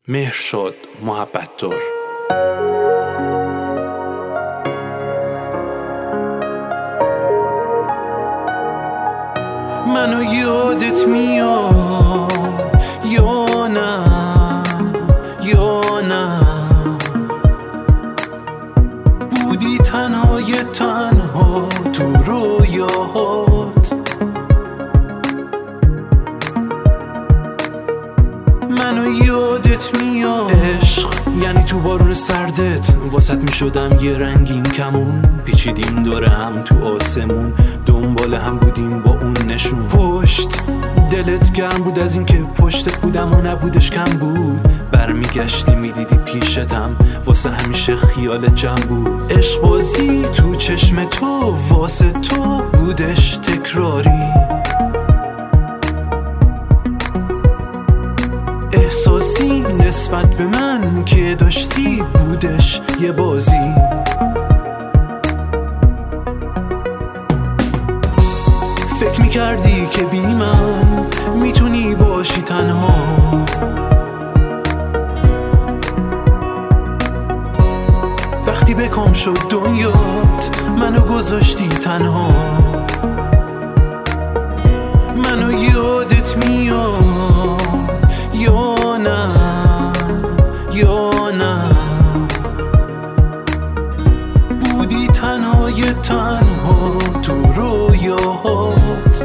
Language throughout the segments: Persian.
مهرشاد محبت‌دار. منو یادت میاد یا نه یا نه، بودی تنهای تنها تو رویاهات. منو یادت میاد عشق یعنی تو بارون سردت واسط میشدم یه رنگین کمون، پیچیدیم دور هم تو آسمون، دنبال هم بودیم با اون نشون. پشت دلت گرم بود از این که پشتت بودم و نبودش کم بود، برمیگشتی میدیدی پیشتم واسه همیشه خیالت جمع بود. عشق بازی تو چشم تو واسه تو بودش تکراری، احساسی نسبت به من که داشتی بودش یه بازی. فکر میکردی که بی من میتونی باشی تنها، وقتی بکام شد دنیات منو گذاشتی تنها. منو یادت میاد یا نه یا نه، بودی تنهای تنها تو رویاهات.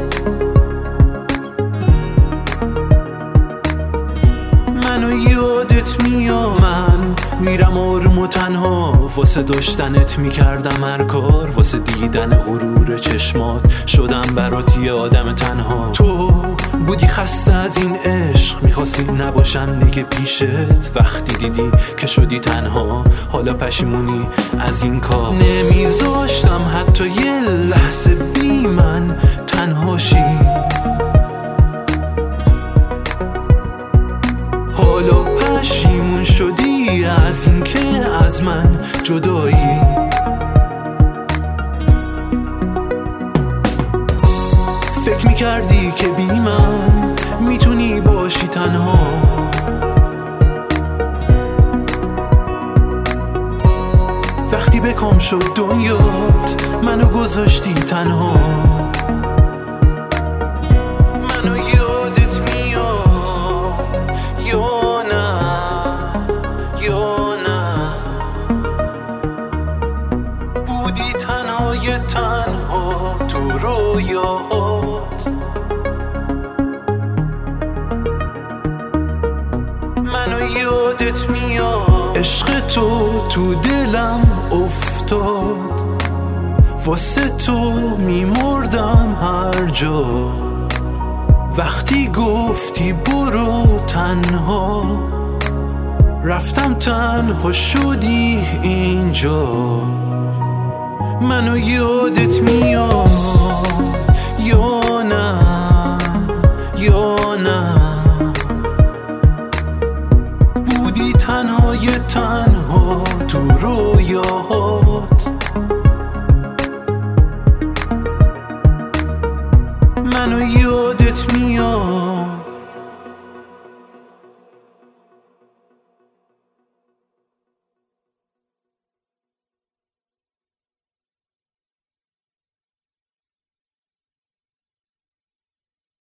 منو یادت میاد من میرم آروم و تنها، واسه داشتنت میکردم هر کار، واسه دیدن غرور چشمات شدم برات یه آدم تنها. تو بودی خسته از این عشق، میخواستی نباشم دیگه پیشت، وقتی دیدی که شدی تنها حالا پشیمونی از این کار. نمیذاشتم حتی یه لحظه بی من تنهاشی، حالا پشیمون شدی از این که از من جدایی. فکر میکردی که بی من میتونی باشی تنها، وقتی بکام شد دنیات منو گذاشتی تنها. منو یادت میاد یا نه یا نه، بودی تنهای تنها تو رویاهات. منو یادت میاد عشق تو دلم افتاد، واسه تو میمردم هر جا، وقتی گفتی برو تنها رفتم تنها شدی اینجا. منو یادت میاد یا نه یا